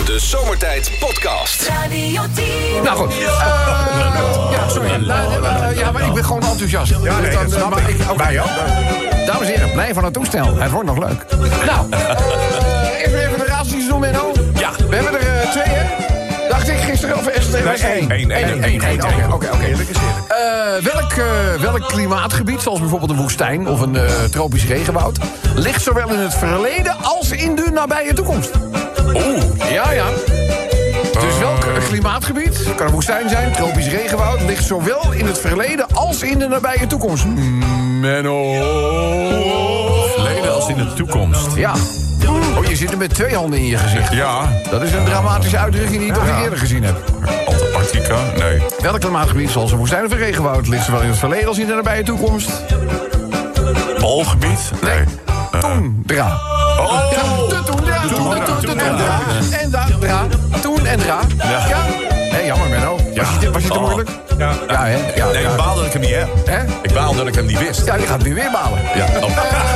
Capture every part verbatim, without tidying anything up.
De Zomertijd Podcast. Radio tien. Nou goed. Uh, ja, sorry. Uh, uh, ja, maar ik ben gewoon enthousiast. Ja, nee, dat snap ik. ik Wij ook. Dames en heren, blij van het toestel. Het wordt nog leuk. Nou, uh, even, even de raadseltjes doen, Menno. Ja. We hebben er uh, twee, hè? Dacht ik gisteren, of is het er één? Eén, één, één. Oké, oké, oké. Eerlijk is eerlijk. Uh, welk, uh, welk klimaatgebied, zoals bijvoorbeeld een woestijn of een uh, tropisch regenwoud, ligt zowel in het verleden als in de nabije toekomst? Oeh. Ja, ja. Dus welk uh, klimaatgebied, kan een woestijn zijn, tropisch regenwoud, ligt zowel in het verleden als in de nabije toekomst? Menno. Verleden als in de toekomst. Ja. Oh, je zit er met twee handen in je gezicht. Ja. Dat is een dramatische uitdrukking die je toch niet eerder gezien hebt. Antarctica? Nee. Welk klimaatgebied, zoals een woestijn of een regenwoud, ligt zowel in het verleden als in de nabije toekomst? Poolgebied? Nee. Uh, Toendra. Oh! Ja, de toendra, de toendra, de toendra. En daar, dra, toen en dra. Ja. Ja. Hé, jammer, Menno. Was je, was je te Oh. moeilijk? Ja. Ja, hè? Ja, Nee, ja. ik baal dat ik hem niet heb. Hè? Ik baal dat ik hem niet wist. Ja, die gaat nu weer balen. Ja. Oh.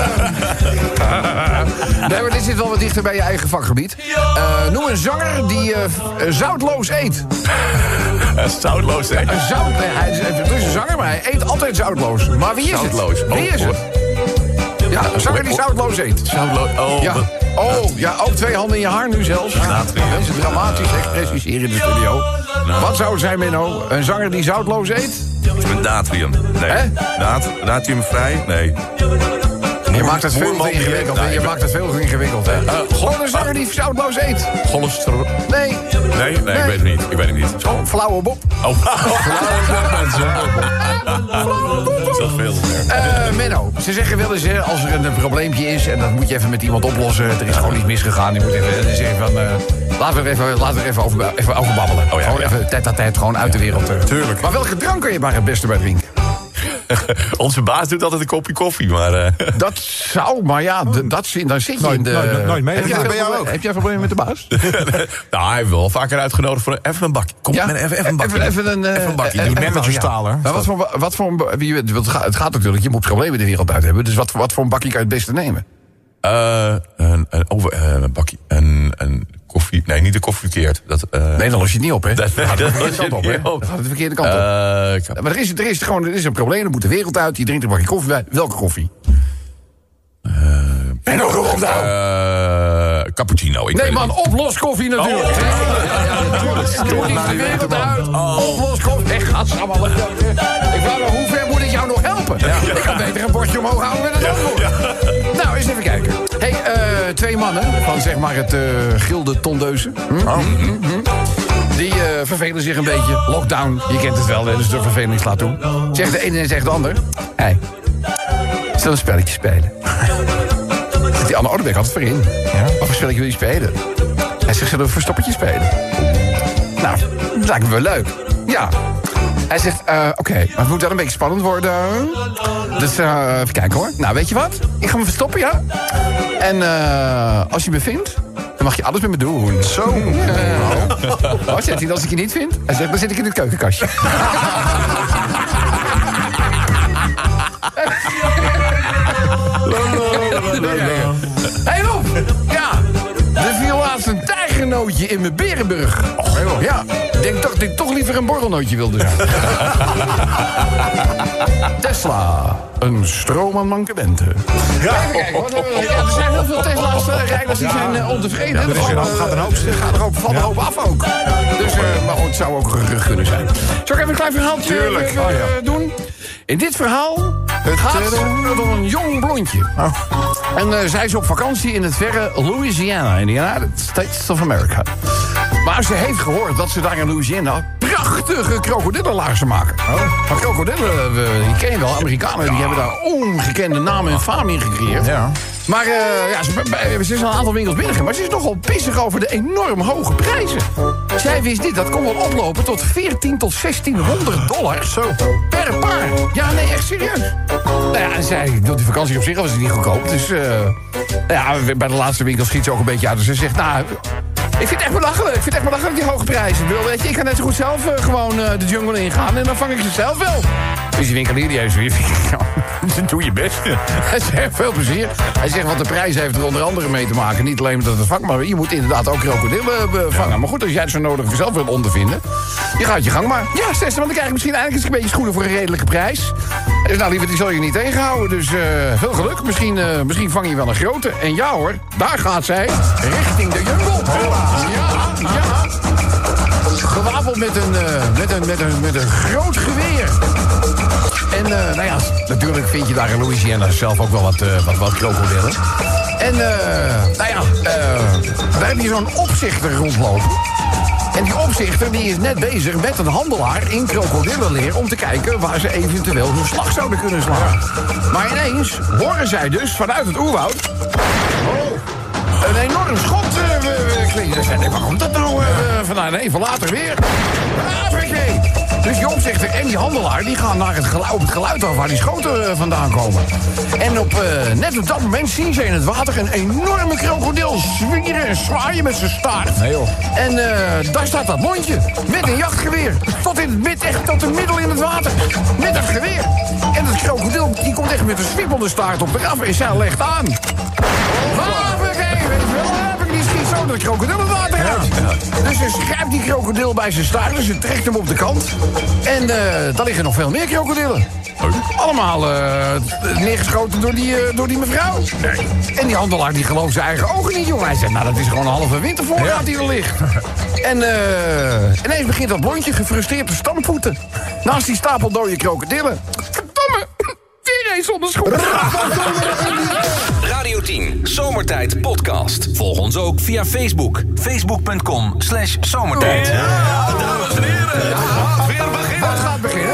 Nee, maar dit zit wel wat dichter bij je eigen vakgebied. Uh, noem een zanger die uh, zoutloos eet. Uh, Zoutloos, hè? Een zout, nee, hij is, het is een zanger, maar hij eet altijd zoutloos. Maar wie is Zoutloos. het? Wie is Oh, het? Ja, een zanger die zoutloos eet. Zoutloos. Oh. Ja. Oh, ja, ook twee handen in je haar nu zelfs. Natrium. Deze dramatische expressies hier in de studio. Wat zou het zijn, Menno? Een zanger die zoutloos eet? Met natrium. Nee. Hè? Naat, natriumvrij? Nee. Je maakt het veel Moerman te ingewikkeld, hè? direct. Je maakt het veel te ingewikkeld, hè? Uh, Gewoon een zanger die zoutloos eet. Cholesterol? Nee. Nee, nee, ik weet het niet. Ik weet het niet. Oh, flauwe Bob. Oh, mensen. Dat is wel veel. Uh, Menno, ze zeggen wel eens, hè, als er een, een probleempje is en dat moet je even met iemand oplossen. Er is gewoon iets misgegaan. Je moet even dan zeggen van, uh, laten we er even, laten we er even, over, even over babbelen. Oh, ja, gewoon ja. even tête-à-tête, gewoon uit de wereld. Uh. Tuurlijk. Maar welke drank kan je maar het beste bij drinken? Onze baas doet altijd een kopje koffie, maar... Uh... Dat zou, maar ja, d- dat, zit- dan zit je Nooit- in de... nooit- nooit mee. Heb jij, Ja, veel bij jou proble- ook. heb jij problemen met de baas? nou, hij heeft wel vaker uitgenodigd voor een, even een bakje. Kom, Ja? met even, even een bakje. Even, even een, uh, Even een bakje. eh, Doe eh, net met ja. je staler. Maar wat voor, wat voor een, wie- het, gaat, het gaat natuurlijk, je moet problemen de wereld uit hebben. Dus wat, wat voor een bakje kan je het beste nemen? Uh, een, een, over, uh, een bakje. Een, een koffie. Nee, niet de koffie verkeerd. Dat, uh, Nee, dan los je het niet op, hè? Dat- Dan gaat het de dat verkeerde kant los op, je hè? niet op. Dan gaat het de verkeerde kant op. Uh, ik heb- Maar er is, er is gewoon er is een probleem, er moet de wereld uit. Je drinkt een bakje koffie bij. Welke koffie? Uh, En nog op nou. uh, cappuccino. Ik Nee, weet man, het niet. oploskoffie natuurlijk. Oh. Ja, ja, ja, natuurlijk. Doe niet de wereld uit. Oploskoffie. Echt, gadsamme. Ik wou nog, hoe ver moet ik jou nog helpen? Ik kan beter een bordje omhoog houden met een antwoord. Nou, eens even kijken. Hey, uh, twee mannen van zeg maar het uh, Gilde Tondeuzen. Hm? Oh. Hm, hm, hm. Die uh, vervelen zich een beetje. Lockdown, je kent het wel, hè, dus de verveling slaat toe. Zegt de ene en zegt de ander. Hé, hey, zullen we een spelletje spelen? Zegt die ander, oh, daar ben ik altijd voor in. Ja? Wat voor spelletje wil je spelen? Hij zegt, zullen we verstoppertje spelen? Nou, dat lijkt me wel leuk. Ja. Hij zegt, uh, oké, okay, maar het moet wel een beetje spannend worden. Dus uh, even kijken hoor. Nou, weet je wat? Ik ga me verstoppen, ja? En uh, als je me vindt, dan mag je alles met me doen. Zo. Uh, wat zegt hij als ik je niet vind? Hij zegt, dan zit ik in het keukenkastje. Hé, Rob! Ja, er viel laatst een tijgernootje in mijn Berenburg. Oh, ja, ik denk toch dat ik toch liever een borrelnootje wilde zijn. Tesla, een stroom aan mankementen. Ja, even kijken, wat hebben we- ja, er zijn heel veel Tesla's uh, rijders die zijn uh, ontevreden. er is Gewoon, een hoop- uh, gaat een hoop stuk. gaat er ook, valt er hoop af ook. Dus, uh, maar goed, het zou ook een gerucht kunnen zijn. Zal ik even een klein verhaaltje Tuurlijk. uh, Oh, ja. doen? In dit verhaal gaat het om een jong blondje. En uh, zij is op vakantie in het verre Louisiana, in de United States of America. Maar ze heeft gehoord dat ze daar in Louisiana prachtige krokodillenlaarzen maken. Oh. Maar krokodillen, we, die ken je wel, Amerikanen, die hebben daar ongekende namen en faam in gecreëerd. Ja. Maar uh, ja, ze, bij- ze is al een aantal winkels binnengegaan, maar ze is nogal pissig over de enorm hoge prijzen. Zij wist dit, dat kon wel oplopen tot veertien tot zestienhonderd dollar zo, per paar. Ja, nee, echt serieus. Nou ja, en zij doet die vakantie op zich, was het niet goedkoop. Dus uh, ja, bij de laatste winkel schiet ze ook een beetje uit. Dus ze zegt, nou, ik vind het echt belachelijk. Ik vind het echt belachelijk, die hoge prijzen. Ik bedoel, weet je, ik kan net zo goed zelf uh, gewoon uh, de jungle ingaan en dan vang ik ze zelf wel. Dus die winkelier die heeft weer... Doe je best. Hij zegt, veel plezier. Hij zegt, want de prijs heeft er onder andere mee te maken. Niet alleen met het vak, maar je moet inderdaad ook krokodillen vangen. Maar goed, als jij het zo nodig voor zelf wilt ondervinden... je gaat je gang maar. Ja, zesde, want dan krijg je misschien eigenlijk een beetje schoenen voor een redelijke prijs. Dus nou, lieverd, die zal je niet tegenhouden. Dus uh, veel geluk. Misschien, uh, misschien vang je wel een grote. En ja hoor, daar gaat zij. Richting de jungle. Ja, ja. Gewapend met een, uh, met een, met een, met een groot geweer. En uh, nou ja, natuurlijk vind je daar in Louisiana zelf ook wel wat, uh, wat, wat krokodillen. En uh, nou ja, uh, daar heb je zo'n opzichter rondlopen. En die opzichter die is net bezig met een handelaar in krokodillenleer... om te kijken waar ze eventueel hun slag zouden kunnen slaan. Maar ineens horen zij dus vanuit het oerwoud... Oh, een enorm schot uh, klinken. Ze zeiden, waar komt dat nou uh, vandaan? Nee, van later weer. Afrika! Dus die opzichter en die handelaar die gaan naar het geluid, op het geluid af waar die schoten uh, vandaan komen. En op, uh, net op dat moment zien ze in het water een enorme krokodil zwieren en zwaaien met zijn staart. Nee, joh. En uh, daar staat dat mondje met een jachtgeweer. Tot in het mid, echt tot het middel in het water. Met dat geweer. En dat krokodil die komt echt met een zwiepelde staart op de af en zij legt aan. Die schiet zo door het krokodil het water uit. Dus ze grijpt die krokodil bij zijn staart. Dus ze trekt hem op de kant. En uh, daar liggen nog veel meer krokodillen. Allemaal uh, neergeschoten door die, uh, door die mevrouw. Nee. En die handelaar die gelooft zijn eigen ogen niet, jongen. Hij zegt, nou, dat is gewoon een halve wintervoorraad die er ligt. En uh, ineens begint dat blondje gefrustreerd te stampvoeten. Naast die stapel dode krokodillen. Verdomme! Weer eens zonder schoenen. Radio tien, Zomertijd podcast. Volg ons ook via Facebook. Facebook.com slash zomertijd. Ja, dames en heren. Het gaat weer beginnen. Het gaat beginnen.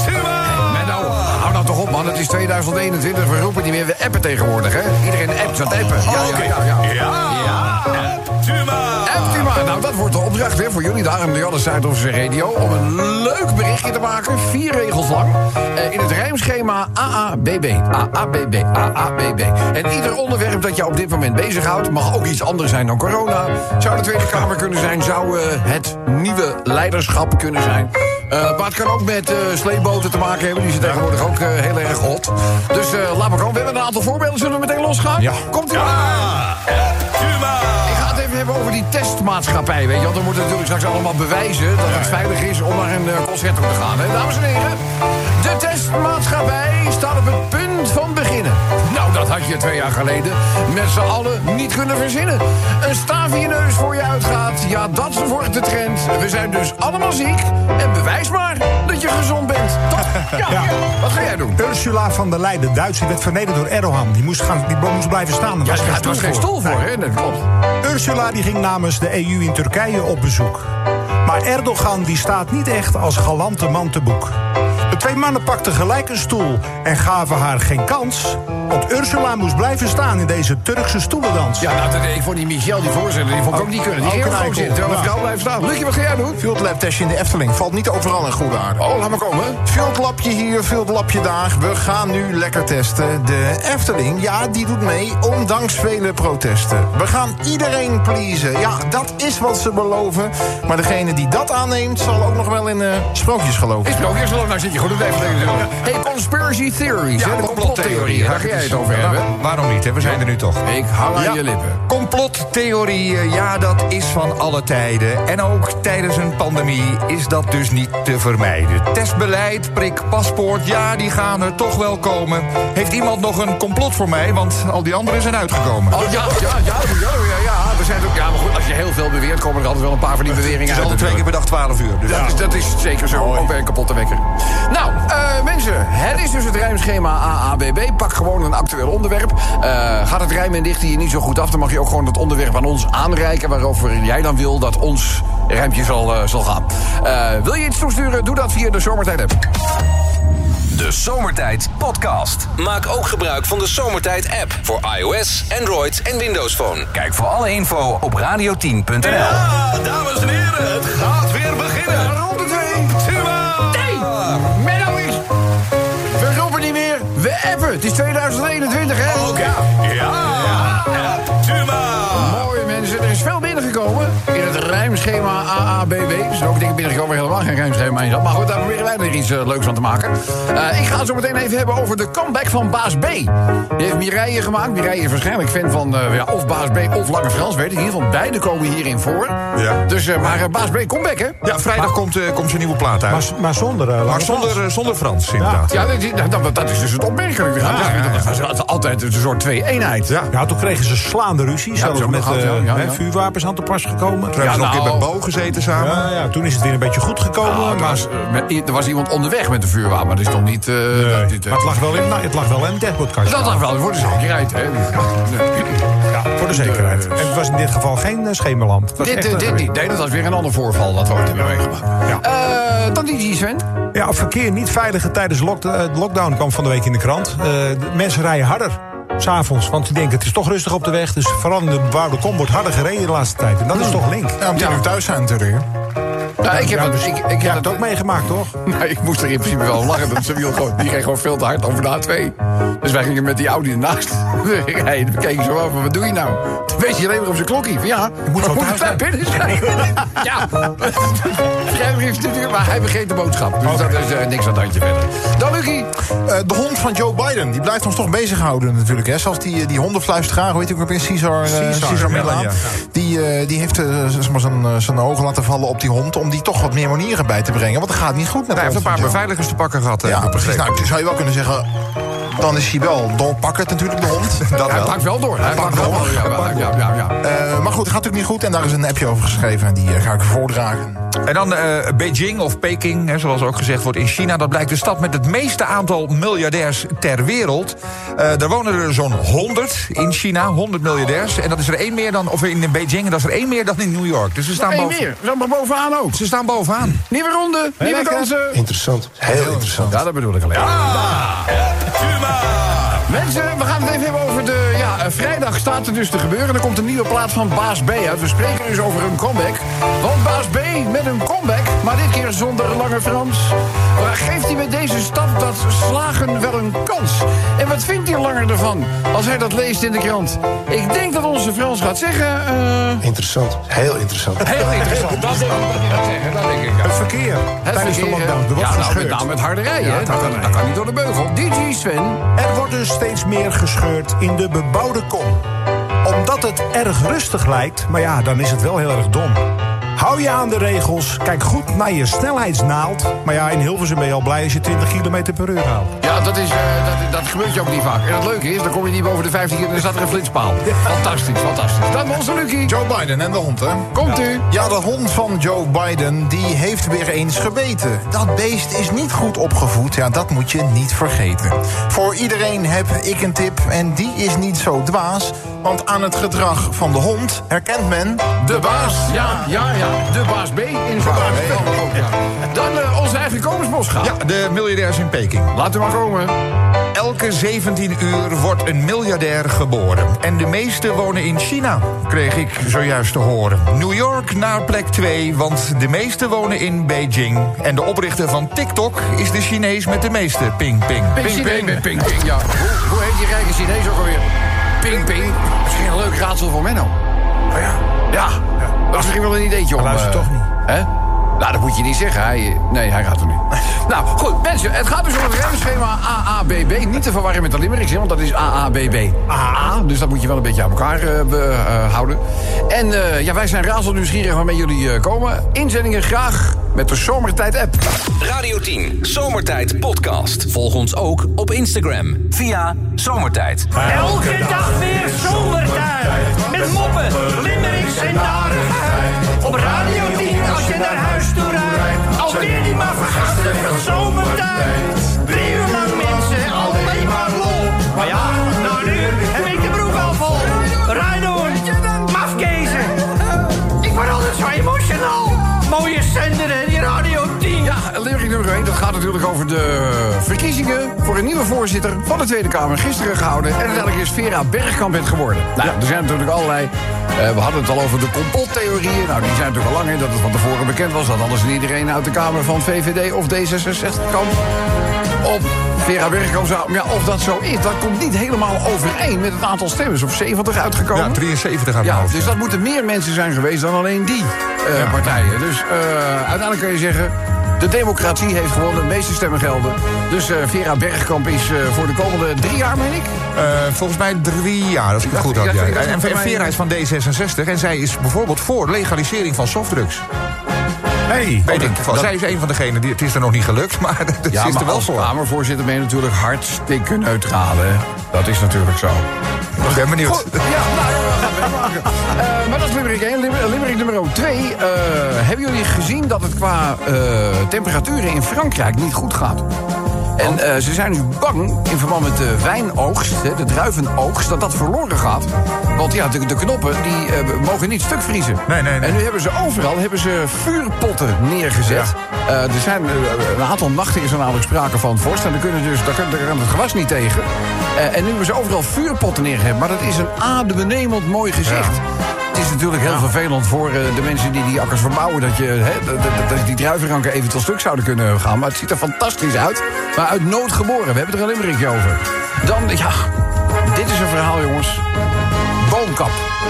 Menno, hou nou toch op, man. Het is tweeduizend eenentwintig. We roepen niet meer. We appen tegenwoordig, hè? Iedereen appt wat appen. Ja, ja, ja. Ja, ja. ja. Appt u maar. Appt u maar. Nou, dat wordt de opdracht hè, voor jullie daar aan de Other Side of the Radio... om een leuk berichtje te maken, vier regels lang... Uh, in het rijmschema A A B B. A A B B. A A B B. En ieder onderwerp dat jou op dit moment bezighoudt... mag ook iets anders zijn dan corona. Zou de Tweede Kamer kunnen zijn. Zou uh, het nieuwe leiderschap kunnen zijn. Uh, maar het kan ook met uh, sleepboten te maken hebben. Die zijn tegenwoordig ook uh, heel erg hot. Dus uh, laat maar komen. We hebben een aantal voorbeelden. Zullen we meteen losgaan? Ja. Komt ie ja. maar. Appt u maar. Ik ga het even hebben over die testmaatschappij, weet je. Want dan moeten we natuurlijk straks allemaal bewijzen... dat het veilig is om naar een uh, concert te gaan. Hè? Dames en heren, de testmaatschappij staat op het punt van beginnen. Nou, dat had je twee jaar geleden met z'n allen niet kunnen verzinnen. Een staaf in je neus voor je uitgaat, ja, dat wordt de trend. We zijn dus allemaal ziek en bewijs maar dat je gezond bent. Toch? Ja, ja. Wat ga jij doen? Ursula van der Leyen, Duits, die werd vernederd door Erdogan. Die moest, gaan, die moest blijven staan. Ja, er was geen stoel voor, hè? Dat klopt. Ursula die ging namens de E U in Turkije op bezoek. Maar Erdogan die staat niet echt als galante man te boek. De twee mannen pakten gelijk een stoel en gaven haar geen kans. Want Ursula moest blijven staan in deze Turkse stoelendans. Ja, nou, ik vond die Michel, die voorzitter, die vond ik ook niet kunnen. Die ging gewoon zitten, terwijl een vrouw blijft staan. Lucie, wat ga jij doen? Fieldlab testje in de Efteling. Valt niet overal in goede aarde. Oh, laat maar komen. Fieldlabje hier, fieldlabje daar. We gaan nu lekker testen. De Efteling, ja, die doet mee, ondanks vele protesten. We gaan iedereen pleasen. Ja, dat is wat ze beloven. Maar degene die dat aanneemt, zal ook nog wel in uh, sprookjes geloven. In sprookjes geloven? Nou zit je goed op de Efteling. Ja. Hey, conspiracy theories, ja, hè, de complottheorieën. Daar ga jij het over hebben. Waarom niet, hè? We zijn er nu toch. Ik hou aan ja. je lippen. Complottheorieën, ja, dat is van alle tijden. En ook tijdens een pandemie is dat dus niet te vermijden. Testbeleid, prik, paspoort, ja, die gaan er toch wel komen. Heeft iemand nog een complot voor mij? Want al die anderen zijn uitgekomen. Oh, ja, ja, ja, ja, ja, ja. We zijn ook, ja, maar goed, als je heel veel beweert, komen er altijd wel een paar van die beweringen uit. Het is altijd twee keer per dag twaalf uur. Dus ja. dat, is, dat is zeker zo. Ook weer een kapotte wekker. Nou, uh, mensen, het is dus het rijmschema A A B B. Pak gewoon een actueel onderwerp. Uh, gaat het rijmen en dichten je niet zo goed af, dan mag je ook gewoon het onderwerp aan ons aanreiken, waarover jij dan wil dat ons rijmpje zal, uh, zal gaan. Uh, wil je iets toesturen? Doe dat via de Zomertijd app. De Zomertijd podcast. Maak ook gebruik van de Zomertijd app voor iOS, Android en Windows Phone. Kijk voor alle info op radio tien punt n l. Ja, dames en heren, het gaat weer beginnen. Ronde twee. Nee, Menno is... We roepen niet meer, we appen. Het is tweeduizend eenentwintig, hè? Oké. Okay. Ja, ja. Appt u maar. Mooie mensen, er is veel binnengekomen. binnengekomen in het rijmschema A A B B. Dus ook denk ik binnengekomen helemaal geen rijmschema in zat. Maar goed, daar proberen wij er iets uh, leuks van te maken. Uh, ik ga het zo meteen even hebben over de comeback van Baas B. Die heeft Mireille gemaakt. Mireille is waarschijnlijk fan van uh, ja, of Baas B of Lange Frans. Weet ik. In ieder geval beide komen hierin voor. Ja. Dus, uh, maar uh, Baas B, comeback, hè? Ja, vrijdag maar, komt, uh, komt zijn nieuwe plaat uit. Maar, maar zonder uh, Maar zonder Frans. Uh, zonder Frans, inderdaad. Ja, ja dat, dat is dus het opmerkelijke. Ja, ja, ja, ja. Dat was altijd een soort twee-eenheid. Ja. Ja, toen kregen ze slaande ruzie. Ja, zelfs met gehad, uh, ja, ja, ja. vuurwapens aan te pas gekomen. Toen hebben ze nog een keer bij Bo gezeten samen. Ja, ja, toen is het weer een beetje goed gekomen. Nou, maar... was, uh, met, er was iemand onderweg met een vuurwapen. Maar dat is toch niet... Uh, nee, dat, dit, uh, maar het lag wel in, nou, het lag wel in een dekbordkastje. Dat lag wel voor de zekerheid, hè? Ja, voor de zekerheid. En het was in dit geval geen uh, schemerlamp. Het was Dit, echt, uh, dit niet. Nee, dat was weer een ander voorval dat we ooit hebben meegemaakt. Ja. Uh, dan die Sven. Ja, verkeer niet veilig tijdens lock, uh, de lockdown kwam van de week in de krant. Uh, de mensen rijden harder. 's avonds, want die denken het is toch rustig op de weg. Dus vooral in de bebouwde kom wordt harder gereden de laatste tijd. En dat is toch link. Ja, om tien uur thuis zijn natuurlijk. Ja, ik heb ja, het, dus, ik, ik jij heb hebt het ook meegemaakt, toch? Nou, ik moest er in principe wel om lachen. Dat ze wil gewoon, die ging gewoon veel te hard over de A twee. Dus wij gingen met die Audi ernaast rijden. We keken zo af, wat doe je nou? Toen wees je alleen maar op zijn klokkie. Van ja, moet maar wel moet thuis het binnen zijn? Ja, schrijver heeft natuurlijk, maar hij begreep de boodschap. Dus okay. dat is uh, niks aan het handje verder. Dan Lucie. Uh, de hond van Joe Biden, die blijft ons toch bezighouden natuurlijk. Hè? Zoals die, die hondenfluisteraar, hoe heet ik ook weer, Cesar, uh, Cesar, Cesar Millan. ja. Die, uh, die heeft uh, zijn, zijn ogen laten vallen op die hond... om die toch wat meer manieren bij te brengen. Want het gaat niet goed met Hij heeft een paar Joe. beveiligers te pakken gehad. Ja, precies. Nou, zou je wel kunnen zeggen... Dan is hij wel doorpakkend natuurlijk, de hond. Dat Hij wel. pakt wel door. Hij pakt wel door. Ja, ja, ja, ja. Uh, maar goed, het gaat natuurlijk niet goed. En daar is een appje over geschreven. En die uh, ga ik voordragen. En dan uh, Beijing of Peking, hè, zoals ook gezegd wordt in China. Dat blijkt de stad met het meeste aantal miljardairs ter wereld. Uh, er wonen er zo'n honderd in China, honderd miljardairs. En dat is er één meer dan, of in Beijing, en dat is er één meer dan in New York. Dus ze staan Eén boven, meer. Ze maar bovenaan ook. Ze staan bovenaan. Nieuwe ronde, nieuwe kansen. Interessant. Heel interessant. Ja, dat bedoel ik alleen. Mensen, we gaan het even hebben over de... Ja, vrijdag staat er dus te gebeuren. Er komt een nieuwe plaat van Baas B uit. We spreken dus over een comeback. Want Baas B met een comeback, maar dit keer zonder Lange Frans. Geeft hij met deze stap dat slagen wel een kans? En wat vindt hij Langer ervan als hij dat leest in de krant? Ik denk dat onze Frans gaat zeggen... Uh... Interessant. Heel interessant. Heel interessant. Dat denk ik dat hij gaat zeggen. Dat denk ik, ja. Het verkeer. Het tijdens verkeer, de lockdown. Er wordt ja, nou, gescheurd. met name het harde rijden. Ja, hè. het Dat, harde kan, rijden. dat kan niet door de beugel. D J Sven. Er wordt dus steeds meer gescheurd in de bebouwde kom. Omdat het erg rustig lijkt, maar ja, dan is het wel heel erg dom. Hou je aan de regels, kijk goed naar je snelheidsnaald. Maar ja, in Hilversum ben je al blij als je twintig kilometer per uur haalt. Ja, dat, is, uh, dat, dat gebeurt je ook niet vaak. En het leuke is, dan kom je niet boven de vijftien keer en dan staat er een flitspaal. Fantastisch, fantastisch. Dan onze Lucie. Joe Biden en de hond, hè? Komt u. Ja, de hond van Joe Biden, die heeft weer eens gebeten. Dat beest is niet goed opgevoed, ja, dat moet je niet vergeten. Voor iedereen heb ik een tip en die is niet zo dwaas. Want aan het gedrag van de hond herkent men... De baas. Ja, ja, ja. De baas B in zijn baas. Ja. Dan uh, onze eigen Koningsbosga. Ja, de miljardairs in Peking. Laat u maar komen. Elke zeventien uur wordt een miljardair geboren. En de meeste wonen in China, kreeg ik zojuist te horen. New York naar plek twee, want de meeste wonen in Beijing. En de oprichter van TikTok is de Chinees met de meeste ping ping. Ping ping, ping, ping, ping, ping ja. Hoe, hoe heet die rijke Chinees ook alweer? Ping ping. Misschien een leuk raadsel voor Menno. Oh ja. Ja, dat is misschien wel een ideetje om... Hij luistert uh, toch niet. Hè? Nou, dat moet je niet zeggen. Hij, nee, hij gaat er niet. Nou, goed, mensen. Het gaat dus om het remschema A A B B. Niet te verwarren met de limericks, want dat is A A B B. A, dus dat moet je wel een beetje aan elkaar uh, be, uh, houden. En uh, ja, wij zijn razend nieuwsgierig waarmee jullie uh, komen. Inzendingen graag met de Zomertijd-app. Radio tien, Zomertijd podcast. Volg ons ook op Instagram via Zomertijd. Elke dag weer zomertijd. Met moppen, limericks en narigheid. Op Radio tien als je naar huis toe rijdt. Alweer die maar vergasten van zomertijd. Drie uur lang mensen, alleen maar lol. Maar ja, na een uur heb ik de broek al vol. Rijdoor, mafkezen. Ik word altijd zo emotional. Mooie zender hè, die Radio tien. Ja, Ja, limerick nummer één. Dat gaat natuurlijk over de verkiezingen voor een nieuwe voorzitter van de Tweede Kamer. Gisteren gehouden. En uiteindelijk is Vera Bergkamp het geworden. Nou, er zijn natuurlijk allerlei... Uh, we hadden het al over de complottheorieën. Nou, die zijn natuurlijk al lang, hè, dat het van tevoren bekend was... dat alles en iedereen uit de Kamer van V V D of D zesenzestig kwam op Vera Bergkamp zou... Ja, of dat zo is, dat komt niet helemaal overeen met het aantal stemmen. Of zeventig uitgekomen. Ja, drieënzeventig aan de Ja, hoofd. dus dat moeten meer mensen zijn geweest dan alleen die uh, ja. partijen. Dus uh, uiteindelijk kun je zeggen... de democratie heeft gewonnen, de meeste stemmen gelden. Dus uh, Vera Bergkamp is uh, voor de komende drie jaar, meen ik? Uh, volgens mij drie jaar, als ik het goed had. Ja. En, en Vera is van D zesenzestig en zij is bijvoorbeeld voor legalisering van softdrugs. Hey, Weet oh, ik, dat, zij is een van degenen, die, het is er nog niet gelukt, maar het Ja, is maar er wel als voor. Kamervoorzitter ben je natuurlijk hartstikke neutraal, hè? Dat is natuurlijk zo. Ik ben benieuwd. Goed, ja, nou, ja, we maken. Uh, maar dat is limerick één. Limerick nummer twee. Uh, hebben jullie gezien dat het qua uh, temperaturen in Frankrijk niet goed gaat? En uh, ze zijn nu bang in verband met de wijnoogst, hè, de druivenoogst, dat dat verloren gaat. Want ja, de, de knoppen die uh, mogen niet stuk vriezen. Nee, nee, nee. En nu hebben ze overal hebben ze vuurpotten neergezet. Ja. Uh, er zijn uh, een aantal nachten is er namelijk sprake van vorst. En dan kunnen dus, daar kan, daar kan het gewas niet tegen. Uh, en nu hebben ze overal vuurpotten neergezet. Maar dat is een adembenemend mooi gezicht. Ja. Het is natuurlijk heel ja. vervelend voor uh, de mensen die die akkers verbouwen... dat, je, hè, dat, dat, dat die druivenranken eventueel stuk zouden kunnen gaan. Maar het ziet er fantastisch uit. Maar uit nood geboren. We hebben er een limerickje over. Dan, ja, dit is een verhaal, jongens. Boomkap.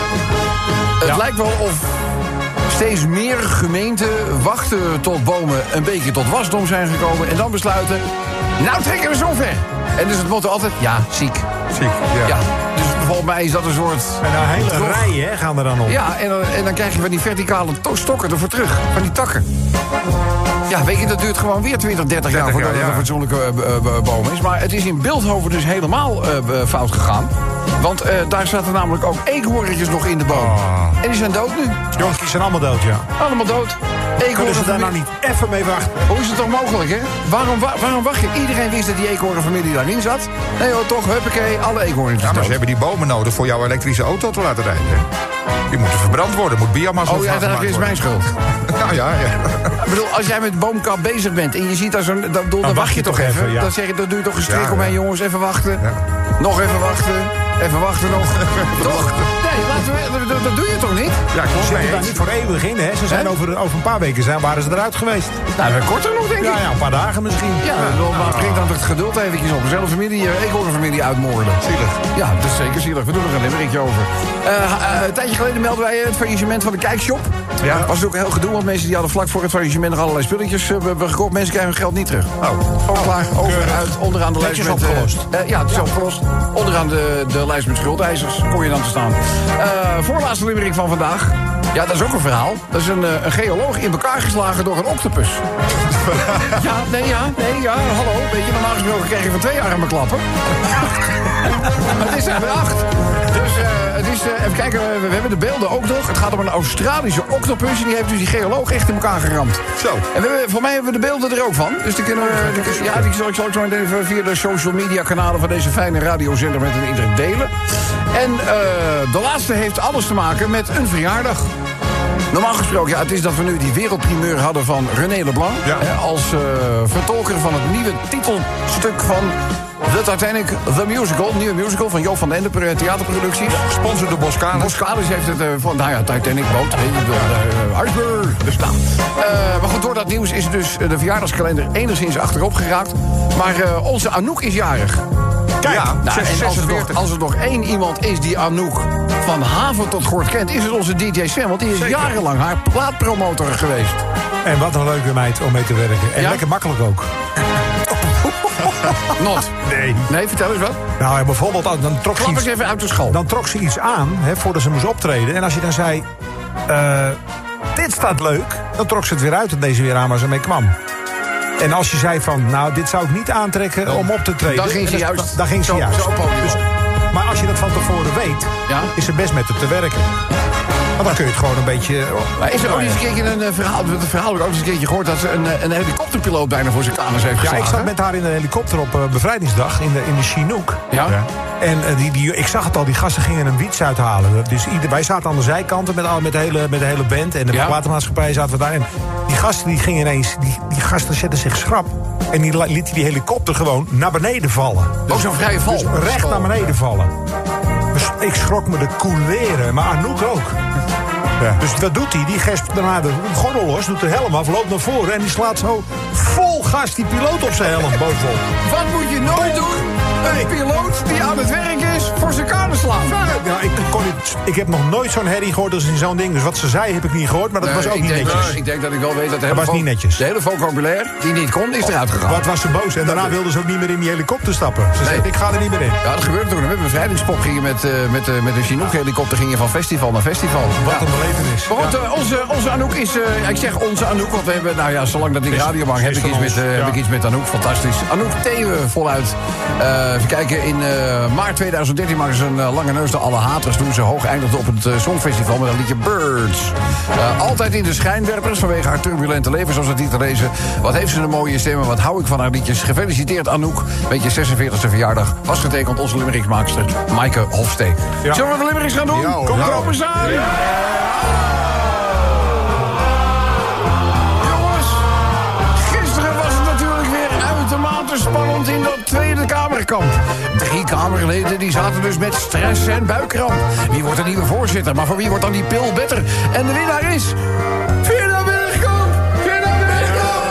Het ja. lijkt wel of steeds meer gemeenten wachten tot bomen een beetje tot wasdom zijn gekomen... en dan besluiten, nou trekken we zo ver. En dus het motto altijd, ja, ziek. Ziek, ja. ja. Dus volgens mij is dat een soort... En een hele droog... rij, hè, gaan er dan op. Ja, en dan, en dan krijg je van die verticale to- stokken ervoor terug. Van die takken. Ja, weet je, dat duurt gewoon weer twintig, dertig jaar voordat er ja. een fatsoenlijke uh, uh, boom is. Maar het is in Bilthoven dus helemaal uh, fout gegaan. Want uh, daar zaten namelijk ook eekhoorntjes nog in de boom. Oh. En die zijn dood nu. Jonkies zijn allemaal dood, ja. Allemaal dood. Kunnen ze daar nou niet even mee wachten? Hoe is het toch mogelijk, hè? Waarom, wa- waarom wacht je? Iedereen wist dat die eekhoornfamilie daarin zat. Nee hoor, toch, huppakee, alle eekhoorntjes Ja, maar dood. ze hebben die bomen nodig voor jouw elektrische auto te laten rijden. Die moeten verbrand worden, moet biomassa Oh ja, dat is mijn schuld. Nou ja, ja. Ik bedoel, als jij met boomkap bezig bent en je ziet daar zo'n... Dan, dan, dan, dan wacht je toch even. even ja. Dan zeg je, dan doe je toch een strik ja, omheen, ja. jongens, even wachten. Ja. Nog even wachten. Even wachten nog. Toch? Nee, laten we, dat, dat doe je toch niet? Ja, ik zit er daar niet voor eeuwig in, hè? Ze zijn over, over een paar weken zijn, waren ze eruit geweest. Nou, we korter nog, denk ik. Ja, ja, een paar dagen misschien. Ja, ja. maar breng dan het geduld eventjes op. Dezelfde familie, uh, eekhoornfamilie uitmoorden. Zielig. Ja, dat is zeker zielig. We doen er een limmerikje over. Uh, uh, een tijdje geleden melden wij het faillissement van de kijkshop. Ja. Was het ook heel gedoe, want mensen die hadden vlak voor het faillissement nog allerlei spulletjes uh, gekocht. Mensen krijgen hun geld niet terug. Oh. Gewoon klaar, over, uit, onderaan de lijst met... opgelost. Uh, ja, het is ja. opgelost. Onderaan de, de lijst met schuldeisers kom je dan te staan. Uh, voorlaatste limerick van vandaag. Ja, dat is ook een verhaal. Dat is een, uh, een geoloog in elkaar geslagen door een octopus. ja, nee, ja, nee, ja, hallo. Weet je, normaal gesproken krijg je van twee jaar aan mijn klappen. Maar het is er acht. Dus uh, het is, uh, even kijken, we, we hebben de beelden ook nog. Het gaat om een Australische octopus. En die heeft dus die geoloog echt in elkaar geramd. Zo. En we hebben, voor mij hebben we de beelden er ook van. Dus die kunnen we, die, ja, die zal ik, zal ik zo even via de social media kanalen van deze fijne radiozender met een iedereen delen. En uh, de laatste heeft alles te maken met een verjaardag. Normaal gesproken, ja, het is dat we nu die wereldprimeur hadden van René Leblanc. Ja. Hè, als uh, vertolker van het nieuwe titelstuk van The Titanic, The Musical. Nieuwe musical van Joop van den Ende, theaterproducties. Gesponsord door Boskalis. Boskalis heeft het uh, van, nou ja, Titanic boot. Uh, iceberg. Dus nou. Uh, maar goed, door dat nieuws is dus de verjaardagskalender enigszins achterop geraakt. Maar uh, onze Anouk is jarig. Kijk, ja, nou, en als er, nog, als er nog één iemand is die Anouk van haven tot gort kent, is het onze D J Sam. Want die is Zeker. jarenlang haar plaatpromotor geweest. En wat een leuke meid om mee te werken. En ja? lekker makkelijk ook. Not. Nee. Nee, vertel eens wat. Nou, ja, bijvoorbeeld, dan trok, ze iets, even uit de school. dan trok ze iets aan, hè, voordat ze moest optreden. En als je dan zei, uh, dit staat leuk, dan trok ze het weer uit en deze weer aan waar ze mee kwam. En als je zei van, nou, dit zou ik niet aantrekken dan, om op te treden. Dan ging ze juist. Dan, dan ging ze zo, juist. Zo dus, maar als je dat van tevoren weet, ja? is ze best met het te werken. Maar dan kun je het gewoon een beetje... Maar is er ook eens een keertje een uh, verhaal... Het verhaal heb ik ook eens een keertje gehoord... dat ze een, een helikopterpiloot bijna voor zijn kanus heeft geslagen. Ja, ik zat met haar in een helikopter op uh, bevrijdingsdag in de, in de Chinook. Ja? Ja. En uh, die, die, ik zag het al, die gasten gingen een wiets uithalen. Dus ieder, wij zaten aan de zijkanten met, met, de, hele, met de hele band. En de ja? watermaatschappij zaten we daar. En die gasten die gingen ineens... Die, die gasten zetten zich schrap. En die lieten die helikopter gewoon naar beneden vallen. Ook zo'n vrije val. Dus recht naar beneden vallen. Dus ik schrok me de koeleren. Maar Anouk ook. Ja. Dus wat doet hij? Die gespt daarna de gordel los, doet de helm af, loopt naar voren... en die slaat zo vol gas die piloot op zijn helm bovenop. Wat moet je nooit doen? Een piloot die aan het werk is voor zijn kanus slaan. Ja, ik, kon niet, ik heb nog nooit zo'n herrie gehoord als in zo'n ding. Dus wat ze zei heb ik niet gehoord, maar dat Nee, was ook ik niet denk, netjes. uh, ik denk dat ik wel weet dat de hele, Dat was niet netjes. de hele vocabulaire die niet kon, is eruit gegaan. Wat was ze boos? En daarna wilde ze ook niet meer in die helikopter stappen. Ze Nee. zei, ik ga er niet meer in. Ja, dat gebeurde toen. Met een bevrijdingspop gingen met, uh, met, uh, met een Chinook-helikopter gingen van festival naar festival. Wat Ja. een belevenis. Maar goed, uh, onze, onze Anouk is... Uh, ik zeg onze Anouk, want we hebben... Nou ja, zolang dat ik radio mag, heb ik, iets met, uh, heb ik iets met Anouk. Fantastisch. Anouk Theeuwen voluit. Uh, even kijken, in uh, maart tweeduizend dertien maken ze een uh, lange neus door alle haters... toen ze hoog eindigde op het uh, Songfestival met een liedje Birds. Uh, altijd in de schijnwerpers vanwege haar turbulente leven, zoals het niet te lezen. Wat heeft ze een mooie stem en wat hou ik van haar liedjes. Gefeliciteerd Anouk, met je zesenveertigste verjaardag. Was getekend onze limericksmaakster, Maaike Hofstee. Ja. Zullen we de limericks gaan doen? Ja, hoor. Kom Ja. erop eens aan! Jongens, gisteren was het natuurlijk weer uitermate spannend in dat Tweede Kamerkamp. Drie Kamerleden die zaten dus met stress en buikkramp. Wie wordt de nieuwe voorzitter? Maar voor wie wordt dan die pil beter? En de winnaar is... Vera Bergkamp! Vera Bergkamp!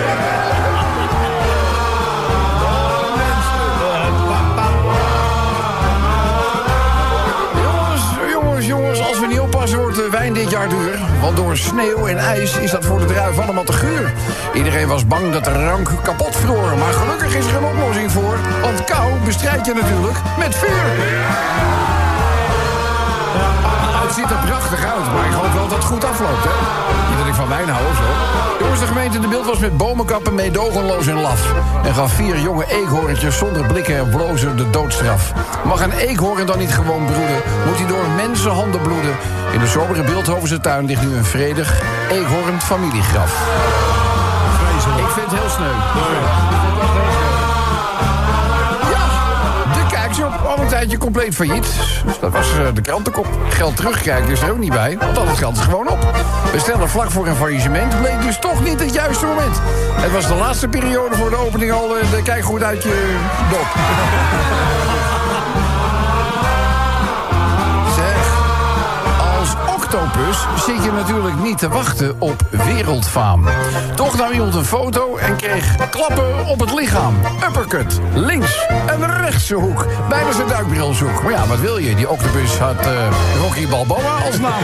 Jongens, jongens, jongens, als we niet oppassen wordt de wijn dit jaar duur. Want door sneeuw en ijs is dat voor de druif allemaal te guur. Iedereen was bang dat de rank kapot vroor. Maar gelukkig is er een oplossing voor. Want kou bestrijd je natuurlijk met vuur. Het ziet er prachtig uit, maar ik hoop wel dat het goed afloopt, hè? Niet dat ik van wijn hou of zo. Jongens, de gemeente De Beeld was met bomenkappen meedogenloos en laf. En gaf vier jonge eekhoorntjes zonder blikken en blozen de doodstraf. Mag een eekhoorn dan niet gewoon broeden? Moet hij door mensenhanden bloeden? In de sobere Beeldhovense tuin ligt nu een vredig eekhoorn familiegraf. Ik vind het heel sneu. Al een tijdje compleet failliet. Dus dat was uh, de krantenkop. Geld terugkijken is er ook niet bij, want al het geld is gewoon op. We stellen vlak voor een faillissement, bleek dus toch niet het juiste moment. Het was de laatste periode voor de opening al uh, de kijk goed uit je dop. Zeg, als octopus zit je natuurlijk niet te wachten op wereldfaam. Toch nam iemand een foto en kreeg klappen op het lichaam. Uppercut, links en rechtse hoek. Bijna zijn duikbril zoek. Maar ja, wat wil je? Die octopus had uh, Rocky Balboa als naam.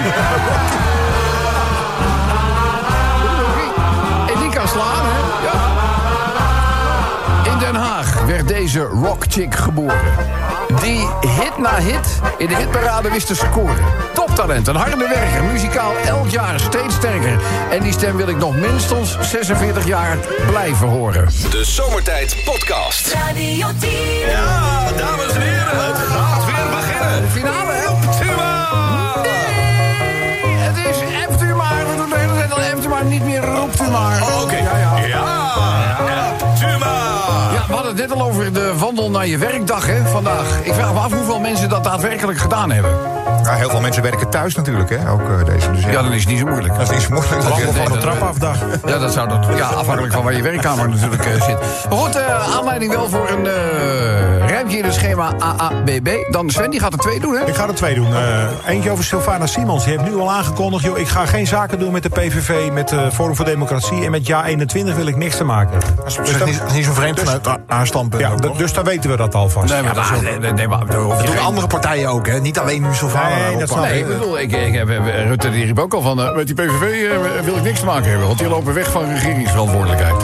En die kan slaan, hè? Ja. In Den Haag werd deze rockchick geboren. Die hit na hit in de hitparade wist te scoren. Toptalent, een harde werker, muzikaal elk jaar steeds sterker. En die stem wil ik nog minstens zesenveertig jaar blijven horen. De Zomertijd Podcast. Radio tien. Ja, dames en heren, het gaat weer beginnen. Finale, hè? Tuma! Nee, het is hebt u maar. We doen de hele tijd al hebt u maar, niet meer roept u maar. Oh, oké. Ja, ja. Ja, Tuma! Ja, we hadden het net al over de wandel naar je werkdag, hè, vandaag. Ik vraag me af hoeveel mensen dat daadwerkelijk gedaan hebben. Ja, heel veel mensen werken thuis natuurlijk, hè? Ook uh, deze. Dus, ja. Ja, dan is het niet zo moeilijk. Dat is niet zo moeilijk. Wandel van de dat- trap af, dag. Ja, dat zou dat. Ja, afhankelijk van waar je werkkamer natuurlijk uh, zit. Maar goed, uh, aanleiding wel voor een uh, ruimtje in het schema A A B B. Dan Sven, die gaat er twee doen, hè? Ik ga er twee doen. Uh, eentje over Sylvana Simons. Die heeft nu al aangekondigd... Joh, ik ga geen zaken doen met de P V V, met de Forum voor Democratie... en met Ja eenentwintig wil ik niks te maken hebben. Dat is niet, niet zo vreemd vanuit haar standpunt. Ja, ook, d- toch? dus dan weten we dat alvast. Nee, maar dat is ook- nee, nee, maar daar hoef je Dat doen geen- andere partijen ook, hè? Niet alleen nu Sylvana. Nee, dat op- snap Nee, ik bedoel, ik, ik heb, eh, Rutte die riep ook al van... Uh, met die P V V uh, wil ik niks te maken hebben, want die lopen weg van regeringsverantwoordelijkheid.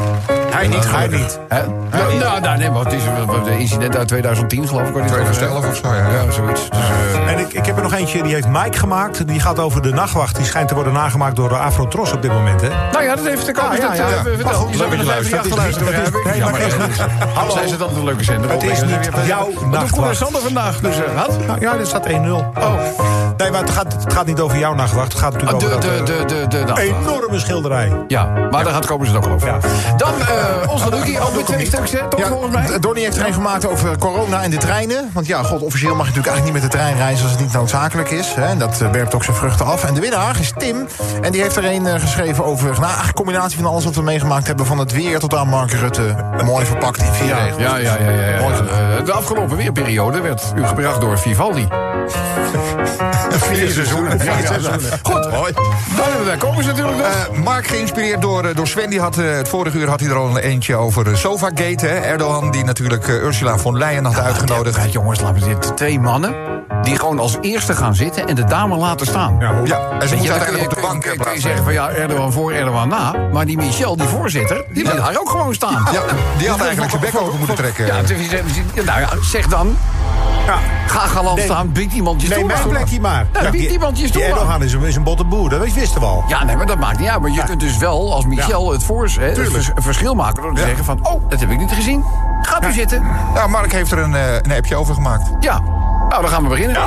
Hij niet, hij niet. Hè? Nou, nou, nou, nee, maar het is een incident uit tweeduizend tien, geloof ik. tweeduizend elf of zo, ja. Ja, zoiets. Dus, uh, En ik, ik heb er nog eentje, die heeft Mike gemaakt. Die gaat over de nachtwacht. Die schijnt te worden nagemaakt door de Afro-Tros op dit moment, hè? nou ja, dat heeft de kop. Ah, ja, ja, ja. Maar goed, leuk dat je luistert. Het is niet- het is- nee, maar het is niet- Hallo. Zij zit altijd een leuke zender. Het is niet jouw Wat doet nachtwacht. Koen en Sander vandaag? Dus, uh, wat? Nou, ja, dit staat één nul. Oh, Nee, maar het gaat, het gaat niet over jouw nachtwacht. Het gaat natuurlijk de, over de, dat, de, de, de, de, eh, enorme schilderij. Ja, maar daar gaat komen ze het ook al over. Ja. Dan uh, onze Lucky, ook weer twee stuks, hè? Toch, volgens mij? Ja, Donnie heeft er een gemaakt over corona en de treinen. Want ja, god, officieel mag je natuurlijk eigenlijk niet met de trein reizen als het niet noodzakelijk is. Hè. En dat uh, werpt ook zijn vruchten af. En de winnaar is Tim. En die heeft er een uh, geschreven over nou, eigenlijk een combinatie van alles wat we meegemaakt hebben. Van het weer tot aan Mark Rutte. Mooi verpakt in vier regels. Ja, ja, ja. ja, ja. Mooi gedaan. Uh, de afgelopen weerperiode werd u gebracht door Vivaldi. Vier seizoenen. Vier seizoenen. Goed, dan hebben we, komen ze natuurlijk nog. Uh, Mark, geïnspireerd door, uh, door Sven, die had, uh, het vorige uur had hij er al een eentje over uh, Sofagate. Hè? Erdogan, die natuurlijk uh, Ursula von Leyen had uitgenodigd. Ja, jongens, laten we zitten. Twee mannen die gewoon als eerste gaan zitten en de dame laten staan. Ja, hoe- Ja, en ze Weet je, moeten dan kun je, uiteindelijk op de kun je- bank kun je- uh, kun je plaatsen. zeggen van ja, Erdogan voor, Erdogan na. Maar die Michel, die voorzitter, die moet daar ook gewoon staan. Ja, die had eigenlijk zijn bek open moeten trekken. Ja, dus je zegt, nou ja, zeg dan, Ja. ga galant Nee. staan, biedt iemand je Nee, stoel mijn aan. plekje maar. Ja, biedt die- iemand je Die stoel aan. Erdogan is een, is een botte boer, dat wisten we al. Ja, nee, maar dat maakt niet uit. Maar je kunt dus wel als Michel het, voor, hè, het vers- verschil maken door te zeggen van, oh, dat heb ik niet gezien. Gaat u zitten? Ja, Mark heeft er een, uh, een appje over gemaakt. Ja. Nou, dan gaan we beginnen.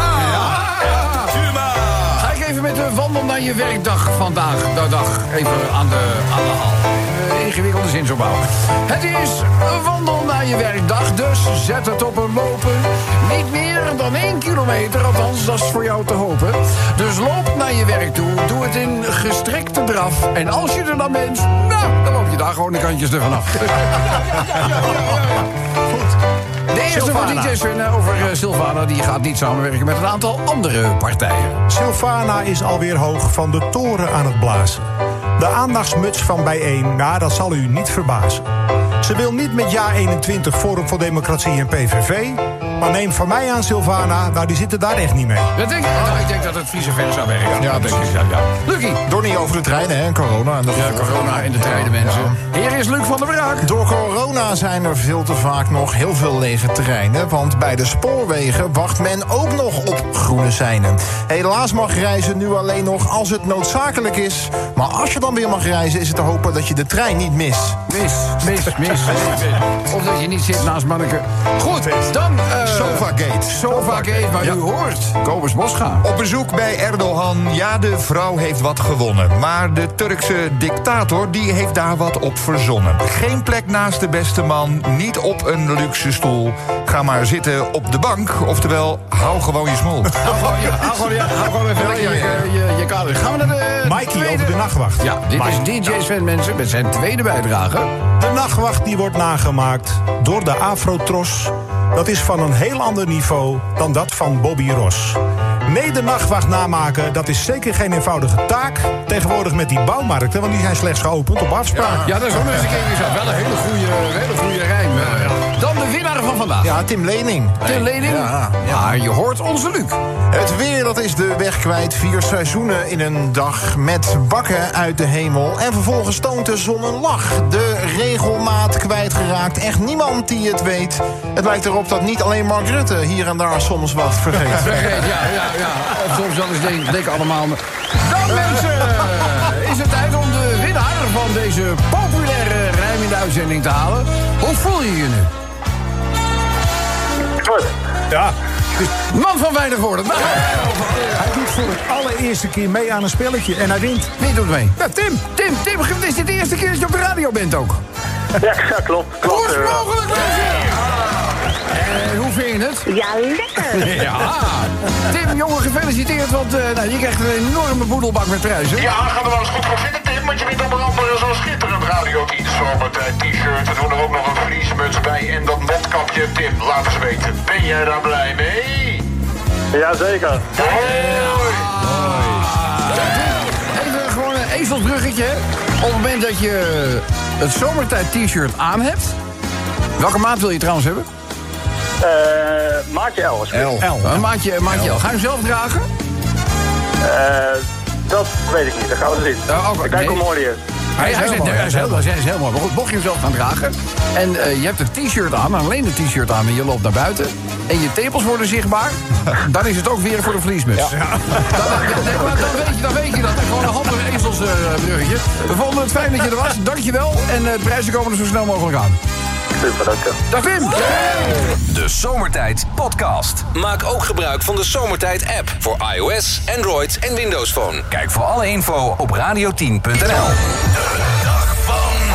Ga ik even met de wandel naar je werkdag vandaag. De dag even aan de, aan de hal. Uh, ingewikkelde zinsopbouw. Het is een wandel naar je werkdag, dus zet het op een lopen. Niet meer dan één kilometer, althans, dat is voor jou te hopen. Dus loop naar je werk toe, doe het in gestrekte draf. En als je er dan bent, nou, dan loop je daar gewoon de kantjes ervan af. De eerste van Silvana. D J's Sven, over uh, Silvana, die gaat niet samenwerken met een aantal andere partijen. Silvana is alweer hoog van de toren aan het blazen. De aandachtsmuts van bijeen, nou, dat zal u niet verbazen. Ze wil niet met Ja eenentwintig, Forum voor Democratie en P V V. Maar neem van mij aan, Silvana, nou, die zitten daar echt niet mee. Dat denk ik, nou, ik denk dat het vice versa werkt. Ja, dat denk ik. Ja, ja. Lucky. Donnie over de treinen hè, en corona. En dat Ja, corona in de treinen, mensen. Hier is Luc van der Braak. Door corona zijn er veel te vaak nog heel veel lege treinen. Want bij de spoorwegen wacht men ook nog op groene seinen. Helaas mag reizen nu alleen nog als het noodzakelijk is. Maar als je dan weer mag reizen, is het te hopen dat je de trein niet mist. Mis, mis, mis. Of dat je niet zit naast manneke. Goed, dan... Uh, Sofagate. Sofagate, maar Ja. u hoort. Kobus Bosga. Op bezoek bij Erdogan. Ja, de vrouw heeft wat gewonnen. Maar de Turkse dictator, die heeft daar wat op verzonnen. Geen plek naast de beste man, niet op een luxe stoel. Ga maar zitten op de bank, oftewel, hou gewoon je smol. Hou gewoon, ja, hou gewoon, ja, hou gewoon even lekker je, je, je kader. Gaan we naar de Mikey tweede... over de nachtwacht. Ja, dit Mikey. is D J Sven, mensen, met zijn tweede bijdrage. De nachtwacht die wordt nagemaakt door de Afro-Tros. Dat is van een heel ander niveau dan dat van Bobby Ross. Nee, de nachtwacht namaken, dat is zeker geen eenvoudige taak. Tegenwoordig met die bouwmarkten, want die zijn slechts geopend op afspraak. Ja, dat is ook nog eens een keer zo. Wel een hele goede, hele goede rijm. Dan de winnaar van vandaag. Ja, Tim Lening. De lening. Ja, ja. Maar je hoort onze Luc. Het weer, dat is de weg kwijt. Vier seizoenen in een dag met bakken uit de hemel. En vervolgens toont de zon een lach. De regelmaat kwijtgeraakt. Echt niemand die het weet. Het lijkt erop dat niet alleen Mark Rutte hier en daar soms wat vergeet. Vergeet, ja, ja, ja. Of soms wel eens denken, denken allemaal... Dan mensen, is het tijd om de winnaar van deze populaire rijm in de uitzending te halen. Hoe voel je je nu? Ja, Man van weinig woorden. Nou, hij doet voor het allereerste keer mee aan een spelletje en hij wint. wie doet mee? Ja, Tim. Tim, Tim, het is dit de eerste keer dat je op de radio bent ook. Ja, ja, klopt. klopt Hoe is het eh. mogelijk, mensen? En hoe vind je het? Ja, lekker. Ja. Tim, jongen, gefeliciteerd, want uh, nou, je krijgt een enorme boedelbak met prijzen. Ja, ga er wel eens goed voor vinden, Tim. Want je bent onder andere zo'n schitterend Radio tien zomertijd t-shirt. We doen er ook nog een vliesmuts bij en dat mondkapje. Tim, laat eens weten. Ben jij daar blij mee? Jazeker. Hoi. Even gewoon een ezelsbruggetje. Op het moment dat je het zomertijd t-shirt aan hebt. Welke maat wil je trouwens hebben? Uh, maatje L. is goed. L. Een maatje, maatje L. Ga je hem zelf dragen? Eh, dat weet ik niet. Dat gaan we zien. Uh, okay. Ik kijk nee. hoe mooi die is. Hij, hij, hij, zegt, hij, is heel, hij is heel mooi. Maar goed, mocht je hem zelf gaan dragen... en uh, je hebt een t-shirt aan, alleen een t-shirt aan... en je loopt naar buiten... en je tepels worden zichtbaar... dan is het ook weer voor de vliesmus. Ja. Ja. Dan, nee, maar dan, weet je, dan weet je dat. Gewoon een handig ezelsbruggetje. Uh, We vonden het fijn dat je er was. Dankjewel. En uh, de prijzen komen er zo snel mogelijk aan. Super, dank je. Dag Wim. De Zomertijd Podcast. Maak ook gebruik van de Zomertijd app voor iOS, Android en Windows Phone. Kijk voor alle info op radio tien punt n l. De dag van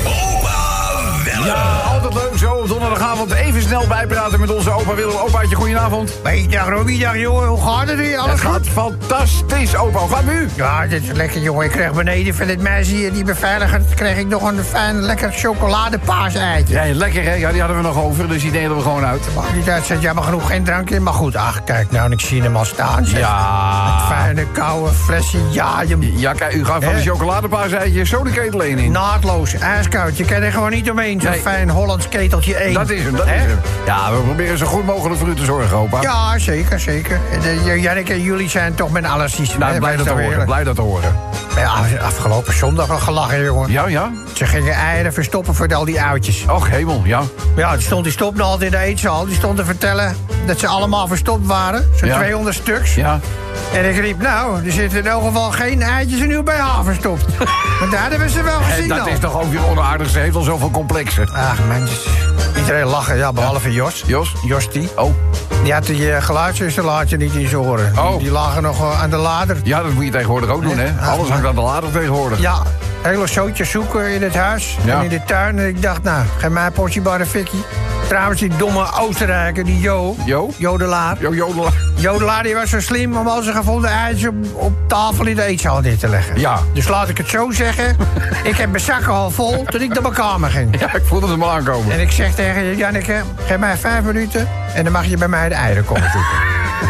opa Willem. Ja, altijd leuk zo op donderdagavond even snel bijpraten met onze opa Willem. Opaatje, goedenavond. Dag Robbie, dag jongen, hoe gaat het hier? Alles het goed? gaat fantastisch, opa. Hoe gaat het met u? Ja, dit is lekker jongen. Ik kreeg beneden van dit meisje hier, die beveiliger, kreeg ik nog een fijn lekker chocoladepaas-eitje. Ja, lekker hè? Ja, die hadden we nog over, dus die delen we gewoon uit. Maakt niet uit, zet jammer genoeg geen drank in, maar goed. Ach, kijk nou, ik zie hem al staan. Zeg. Ja. Het fijne, koude flesje, ja. Je... Ja, kijk, u gaat van de chocoladepaas-eitje zo de ketel één in. Naadloos, ijskoud. Je kan er gewoon niet omheen, zo'n Nee. fijn Hollands keteltje één. Dat is hem, dat Hè? is hem. Ja, we proberen zo goed mogelijk voor u te zorgen, opa. Ja, zeker, zeker. De- Jannik en jullie zijn toch met allergies. Nou, blij dat te horen, blij dat te horen. Ja, afgelopen zondag al gelachen, jongen. Ja, ja? Ze gingen eieren verstoppen voor al die oudjes. Och, hemel, ja. Ja, die stond die stopte altijd in de eetzaal. Die stond te vertellen dat ze allemaal verstopt waren. Zo'n Ja. tweehonderd stuks. Ja. En ik riep, nou, er zitten in elk geval geen eitjes in uw B H verstopt. Want daar hebben ze wel gezien En dat al. is toch ook weer onaardig, ze heeft al zoveel complexen. Ach, mensen. Iedereen lachen, ja, behalve Jos. Jos? Jos die. Oh. Die had die uh, geluidsinstallatie niet in zijn oren. Oh. Die, die lagen nog uh, aan de lader. Ja, dat moet je tegenwoordig ook doen, hè? Ja. Alles hangt aan de lader tegenwoordig. Ja, hele zootjes zoeken in het huis Ja. en in de tuin. En ik dacht, nou, geef mij een potje barbecue. Trouwens, die domme Oostenrijker, die Jo. Jo? Jodelaar. Jo, jodelaar. Jodelaar die was zo slim om al zijn gevonden eitjes op, op tafel in de eetzaal neer te leggen. Ja. Dus laat ik het zo zeggen. Ik heb mijn zakken al vol toen ik naar mijn kamer ging. Ja, ik voelde hem al aankomen. En ik zeg tegen Janneke, geef mij vijf minuten en dan mag je bij mij de eieren komen zoeken.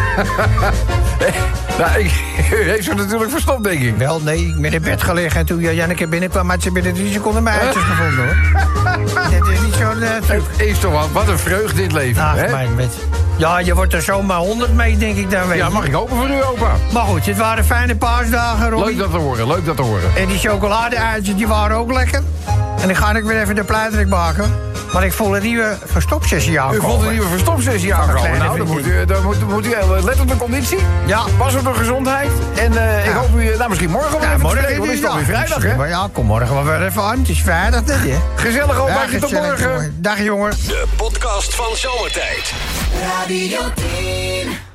Nou, ik, u heeft ze natuurlijk verstopt, denk ik. Wel, nee, ik ben in bed gelegen en toen Janneke binnenkwam, had ze binnen drie seconden mijn eitjes gevonden, hoor. Dit is niet zo'n uh, truc. Het is toch wat, wat een vreugde dit leven, Ach, hè? mijn wet. Ja, je wordt er zomaar honderd mee, denk ik dan, weet Ja, je. mag ik hopen voor u, opa? Maar goed, het waren fijne paasdagen, Robbie. Leuk dat te horen, leuk dat te horen. En die chocolade-eitjes, die waren ook lekker. En ik ga ik weer even de pleitrik maken. Want ik voel een nieuwe verstopsessie U aankomen. vond een nieuwe verstopsessie aankomen. kleine Nou, dan moet vriendin. u, dan moet, moet u uh, let op de conditie. Ja. Pas op de gezondheid. En uh, ik Ja. hoop u, nou misschien morgen wel Ja, even morgen te spreken, want het is toch weer vrijdag, hè? Maar ja, kom morgen wel weer even aan. Het is vrijdag, dit, hè? Gezellig, opaatje, tot gezellig, morgen. jongen. Dag, jongen. De podcast van Zomertijd. Radio tien.